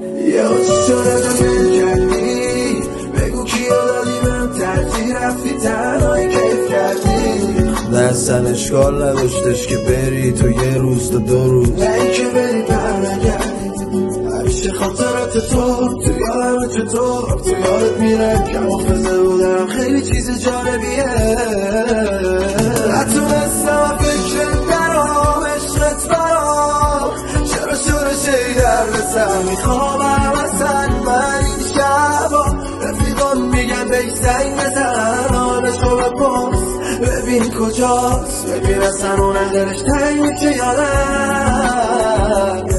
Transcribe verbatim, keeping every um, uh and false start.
یه چی شده تو میل کردی بگو کیو دادی بهم ترجیح رفتی تنهایی کیف کردی دستن اشکال نداشتش که بری تو یه روز تا دو روز نه این که بری برنگردی همیشه خاطرات تو تو یادم چطور تو یادت میره که حافظه بودم خیلی چیز جالبیه نتونستم فکرت درام عشقت برام چرا شورش ای در رسم میخوابم اصلا من این شبا رفیقان میگن بهش زنگ بزن حالشو بپرس ببین کجاست ببین اصلا اون دلش تنگ میشه یادم